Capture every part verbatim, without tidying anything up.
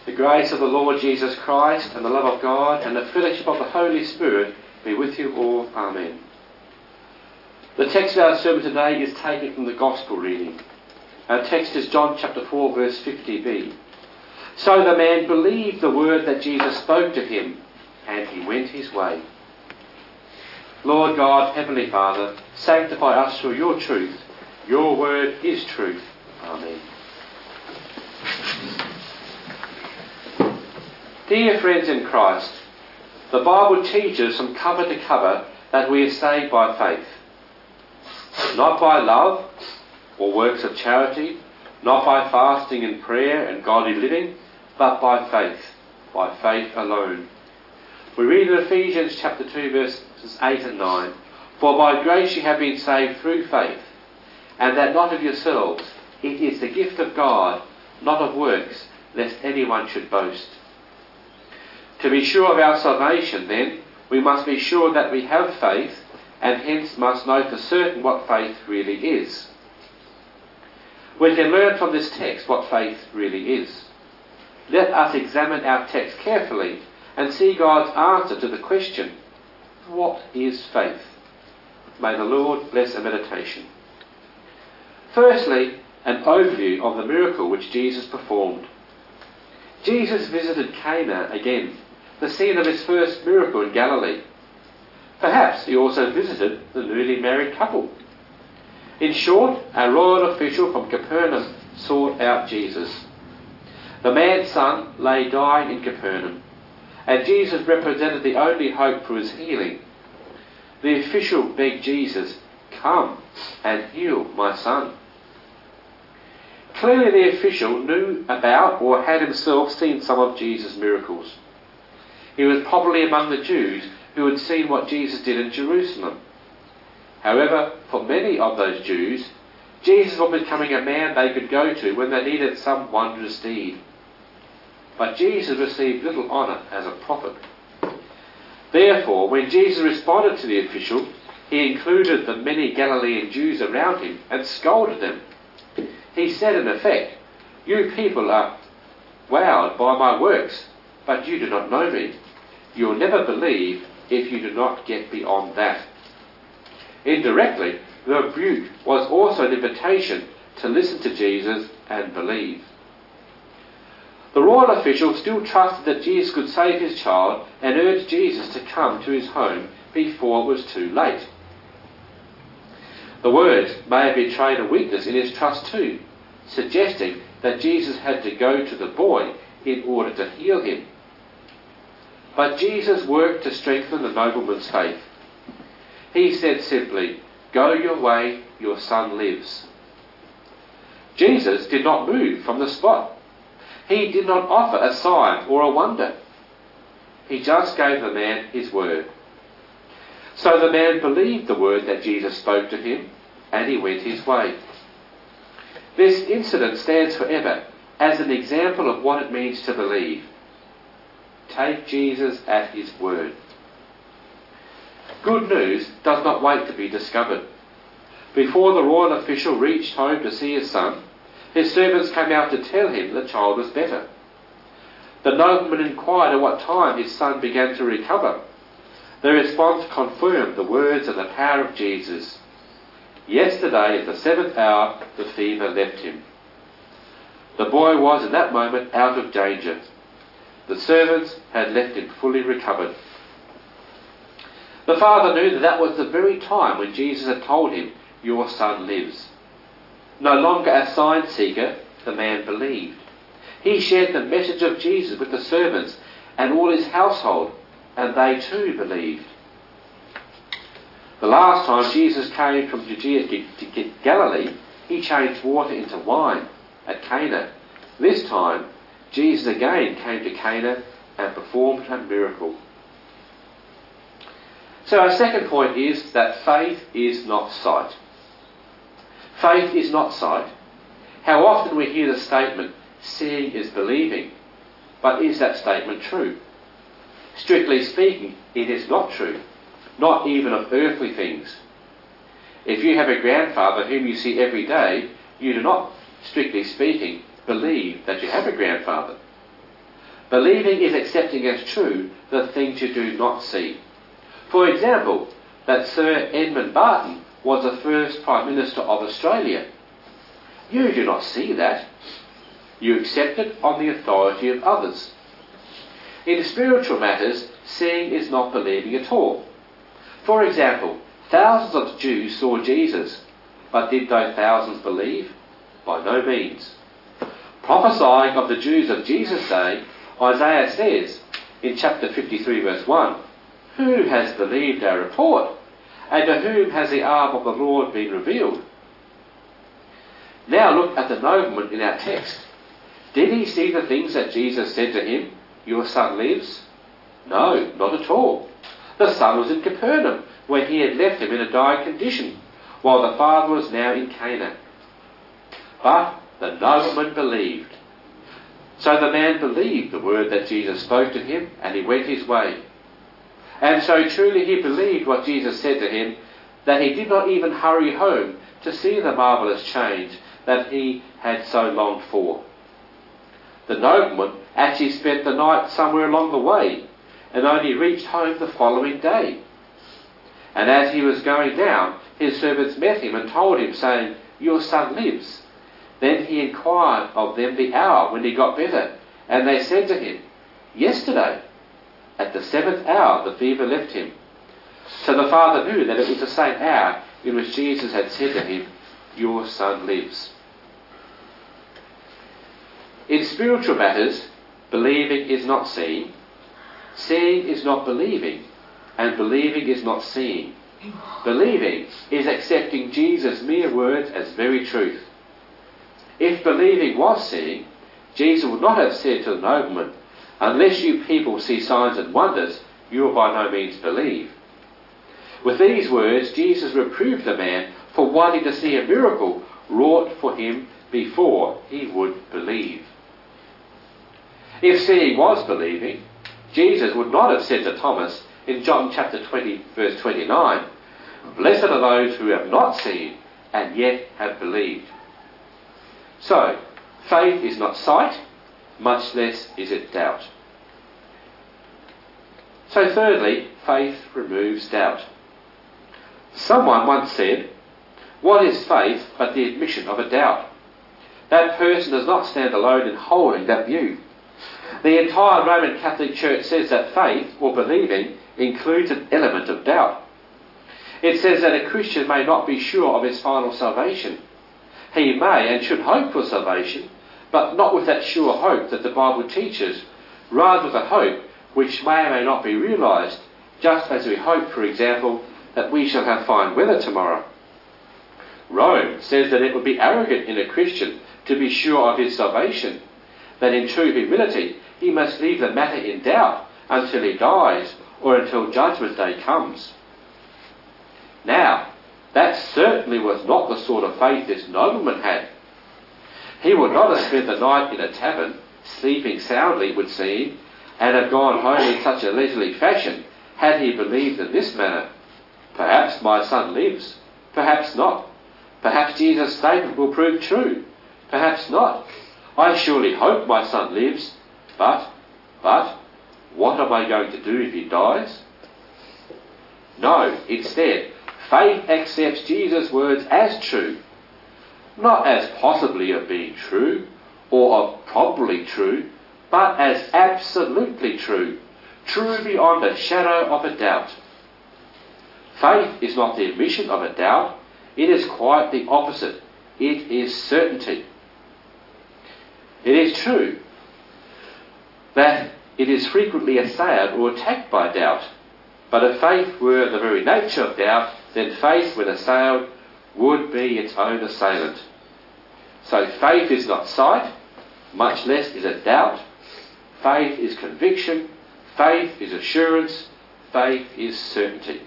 The grace of the Lord Jesus Christ and the love of God and the fellowship of the Holy Spirit be with you all. Amen. The text of our sermon today is taken from the Gospel reading. Our text is John chapter four verse fifty b. So the man believed the word that Jesus spoke to him, and he went his way. Lord God, Heavenly Father, sanctify us through your truth. Your word is truth. Amen. Dear friends in Christ, the Bible teaches from cover to cover that we are saved by faith. Not by love or works of charity, not by fasting and prayer and godly living, but by faith, by faith alone. We read in Ephesians chapter two verses eight and nine, For by grace you have been saved through faith, and that not of yourselves, it is the gift of God, not of works, lest anyone should boast. To be sure of our salvation, then, we must be sure that we have faith, and hence must know for certain what faith really is. We can learn from this text what faith really is. Let us examine our text carefully and see God's answer to the question, what is faith? May the Lord bless our meditation. Firstly, an overview of the miracle which Jesus performed. Jesus visited Cana again, the scene of his first miracle in Galilee. Perhaps he also visited the newly married couple. In short, a royal official from Capernaum sought out Jesus. The man's son lay dying in Capernaum, and Jesus represented the only hope for his healing. The official begged Jesus, "Come and heal my son." Clearly the official knew about or had himself seen some of Jesus' miracles. He was probably among the Jews who had seen what Jesus did in Jerusalem. However, for many of those Jews, Jesus was becoming a man they could go to when they needed some wondrous deed. But Jesus received little honour as a prophet. Therefore, when Jesus responded to the official, he included the many Galilean Jews around him and scolded them. He said in effect, "You people are wowed by my works, but you do not know me. You will never believe if you do not get beyond that." Indirectly, the rebuke was also an invitation to listen to Jesus and believe. The royal official still trusted that Jesus could save his child and urged Jesus to come to his home before it was too late. The words may have betrayed a weakness in his trust too, suggesting that Jesus had to go to the boy in order to heal him. But Jesus worked to strengthen the nobleman's faith. He said simply, "Go your way, your son lives." Jesus did not move from the spot. He did not offer a sign or a wonder. He just gave the man his word. So the man believed the word that Jesus spoke to him, and he went his way. This incident stands forever as an example of what it means to believe. Take Jesus at his word. Good news does not wait to be discovered. Before the royal official reached home to see his son, his servants came out to tell him the child was better. The nobleman inquired at what time his son began to recover. The response confirmed the words and the power of Jesus. Yesterday at the seventh hour the fever left him. The boy was in that moment out of danger. The servants had left him fully recovered. The father knew that that was the very time when Jesus had told him, "Your son lives." No longer a sign seeker, the man believed. He shared the message of Jesus with the servants and all his household, and they too believed. The last time Jesus came from Judea to Galilee, he changed water into wine at Cana. This time, Jesus again came to Cana and performed a miracle. So our second point is that faith is not sight. Faith is not sight. How often we hear the statement, "Seeing is believing," but is that statement true? Strictly speaking, it is not true, not even of earthly things. If you have a grandfather whom you see every day, you do not, strictly speaking, believe that you have a grandfather. Believing is accepting as true the things you do not see. For example, that Sir Edmund Barton was the first Prime Minister of Australia. You do not see that. You accept it on the authority of others. In spiritual matters, seeing is not believing at all. For example, thousands of Jews saw Jesus, but did those thousands believe? By no means. Prophesying of the Jews of Jesus' day, Isaiah says in chapter fifty-three verse one, "Who has believed our report? And to whom has the arm of the Lord been revealed?" Now look at the nobleman in our text. Did he see the things that Jesus said to him, "Your son lives"? No, not at all. The son was in Capernaum, where he had left him in a dying condition, while the father was now in Canaan. But the nobleman believed. So the man believed the word that Jesus spoke to him, and he went his way. And so truly he believed what Jesus said to him, that he did not even hurry home to see the marvellous change that he had so longed for. The nobleman actually spent the night somewhere along the way, and only reached home the following day. And as he was going down, his servants met him and told him, saying, "Your son lives." Then he inquired of them the hour when he got better, and they said to him, "Yesterday, at the seventh hour, the fever left him." So the father knew that it was the same hour in which Jesus had said to him, "Your son lives." In spiritual matters, believing is not seeing, seeing is not believing, and believing is not seeing. Believing is accepting Jesus' mere words as very truth. If believing was seeing, Jesus would not have said to the nobleman, "Unless you people see signs and wonders, you will by no means believe." With these words, Jesus reproved the man for wanting to see a miracle wrought for him before he would believe. If seeing was believing, Jesus would not have said to Thomas in John chapter twenty, verse twenty-nine, "Blessed are those who have not seen and yet have believed." So, faith is not sight, much less is it doubt. So thirdly, faith removes doubt. Someone once said, "What is faith but the admission of a doubt?" That person does not stand alone in holding that view. The entire Roman Catholic Church says that faith, or believing, includes an element of doubt. It says that a Christian may not be sure of his final salvation. He may and should hope for salvation, but not with that sure hope that the Bible teaches, rather with a hope which may or may not be realised, just as we hope, for example, that we shall have fine weather tomorrow. Rome says that it would be arrogant in a Christian to be sure of his salvation, that in true humility he must leave the matter in doubt until he dies or until Judgment Day comes. Now, that certainly was not the sort of faith this nobleman had. He would not have spent the night in a tavern, sleeping soundly, it would seem, and have gone home in such a leisurely fashion, had he believed in this manner. Perhaps my son lives, perhaps not. Perhaps Jesus' statement will prove true, perhaps not. I surely hope my son lives, but, but, what am I going to do if he dies? No, instead, faith accepts Jesus' words as true, not as possibly of being true, or of probably true, but as absolutely true, true beyond a shadow of a doubt. Faith is not the admission of a doubt, it is quite the opposite. It is certainty. It is true that it is frequently assailed or attacked by doubt, but if faith were the very nature of doubt, then faith, when assailed, would be its own assailant. So faith is not sight, much less is it doubt. Faith is conviction, faith is assurance, faith is certainty.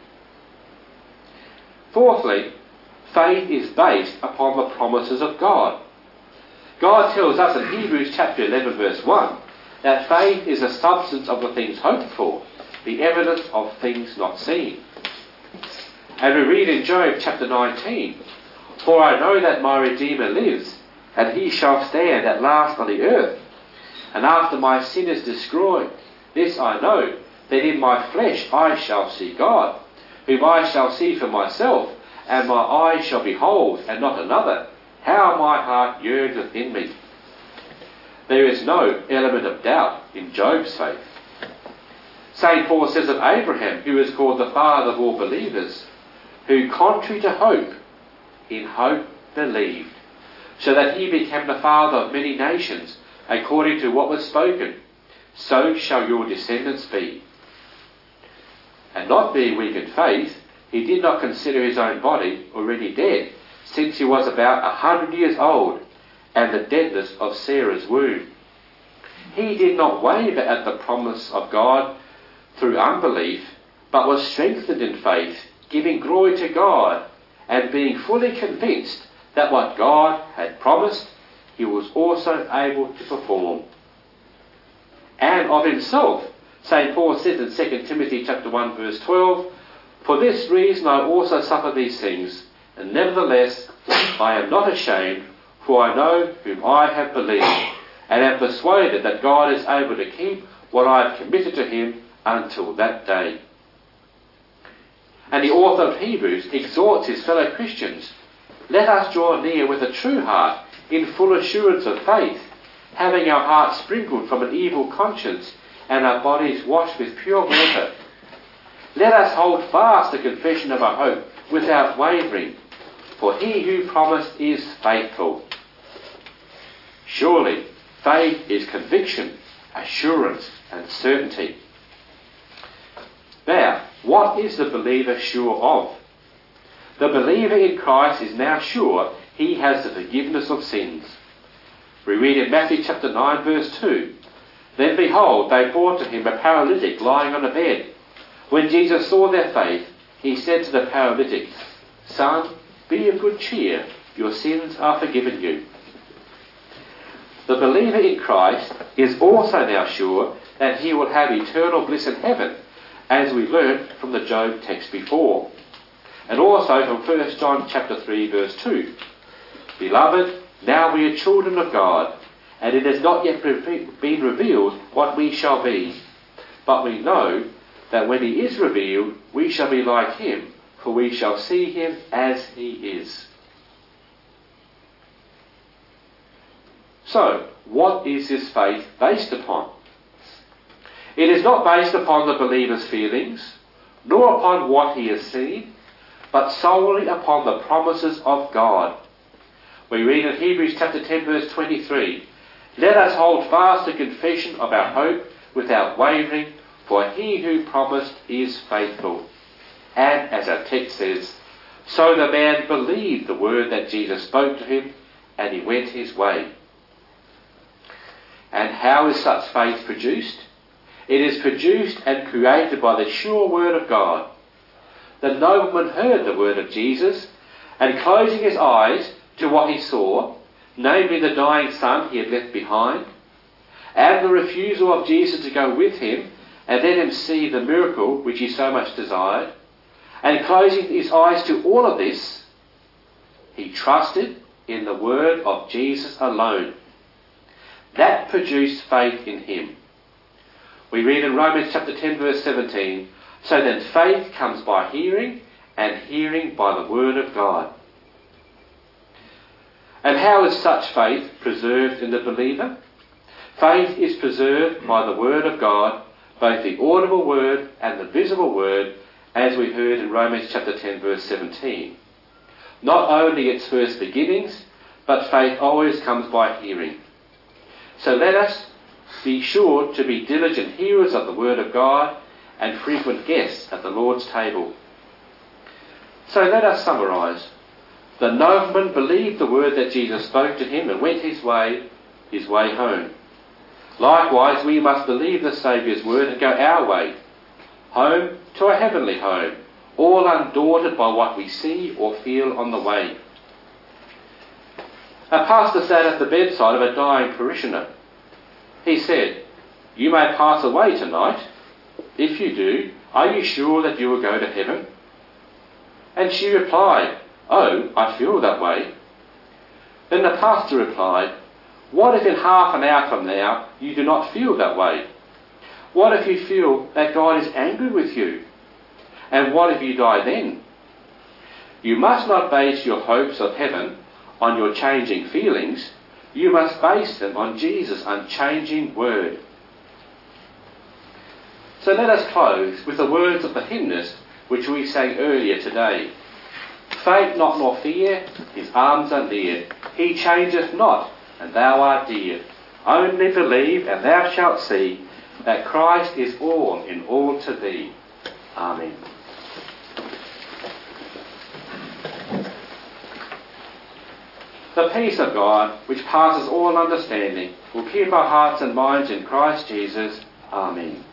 Fourthly, faith is based upon the promises of God. God tells us in Hebrews chapter eleven verse one that faith is the substance of the things hoped for, the evidence of things not seen. And we read in Job chapter nineteen, "For I know that my Redeemer lives, and he shall stand at last on the earth. and after my sin is destroyed, this I know, that in my flesh I shall see God, whom I shall see for myself, and my eyes shall behold, and not another. How my heart yearns within me. There is no element of doubt in Job's faith. Saint Paul says of Abraham, who is called the father of all believers, who contrary to hope, in hope believed, so that he became the father of many nations, according to what was spoken, so shall your descendants be. And not being weak in faith, he did not consider his own body already dead, since he was about a hundred years old, and the deadness of Sarah's womb. He did not waver at the promise of God through unbelief, but was strengthened in faith, giving glory to God, and being fully convinced that what God had promised, he was also able to perform. And of himself, Saint Paul says in Second Timothy chapter one verse twelve, for this reason I also suffer these things, and nevertheless I am not ashamed, for I know whom I have believed, and am persuaded that God is able to keep what I have committed to him until that day. And the author of Hebrews exhorts his fellow Christians, let us draw near with a true heart, in full assurance of faith, having our hearts sprinkled from an evil conscience, and our bodies washed with pure water. Let us hold fast the confession of our hope without wavering, for he who promised is faithful. Surely, faith is conviction, assurance, and certainty. Now, what is the believer sure of? The believer in Christ is now sure he has the forgiveness of sins. We read in Matthew chapter nine verse two, then behold, they brought to him a paralytic lying on a bed. When Jesus saw their faith, he said to the paralytic, Son, be of good cheer, your sins are forgiven you. The believer in Christ is also now sure that he will have eternal bliss in heaven, as we learnt from the Job text before, and also from First John chapter three verse two. Beloved, now we are children of God, and it has not yet been revealed what we shall be. But we know that when he is revealed, we shall be like him, for we shall see him as he is. So, what is this faith based upon? It is not based upon the believer's feelings, nor upon what he has seen, but solely upon the promises of God. We read in Hebrews chapter ten verse twenty-three, let us hold fast the confession of our hope without wavering, for he who promised is faithful. And as our text says, so the man believed the word that Jesus spoke to him, and he went his way. And how is such faith produced? It is produced and created by the sure word of God. The nobleman heard the word of Jesus, and closing his eyes to what he saw, namely the dying son he had left behind, and the refusal of Jesus to go with him and let him see the miracle which he so much desired, and closing his eyes to all of this, he trusted in the word of Jesus alone. That produced faith in him. We read in Romans chapter ten verse seventeen, so then faith comes by hearing, and hearing by the word of God. And how is such faith preserved in the believer? Faith is preserved by the word of God, both the audible word and the visible word, as we heard in Romans chapter ten verse seventeen. Not only its first beginnings, but faith always comes by hearing. So let us be sure to be diligent hearers of the word of God and frequent guests at the Lord's table. So let us summarise. The nobleman believed the word that Jesus spoke to him and went his way, his way home. Likewise, we must believe the Saviour's word and go our way, home to a heavenly home, all undaunted by what we see or feel on the way. A pastor sat at the bedside of a dying parishioner. He said, "You may pass away tonight. If you do, are you sure that you will go to heaven?" And she replied, "Oh, I feel that way." Then the pastor replied, What if in half an hour from now you do not feel that way? What if you feel that God is angry with you? And what if you die then? You must not base your hopes of heaven on your changing feelings. You must base them on Jesus' unchanging word. So let us close with the words of the hymnist which we sang earlier today. Faint not nor fear, his arms are near. He changeth not, and thou art dear. Only believe, and thou shalt see that Christ is all in all to thee. Amen. The peace of God, which passes all understanding, will keep our hearts and minds in Christ Jesus. Amen.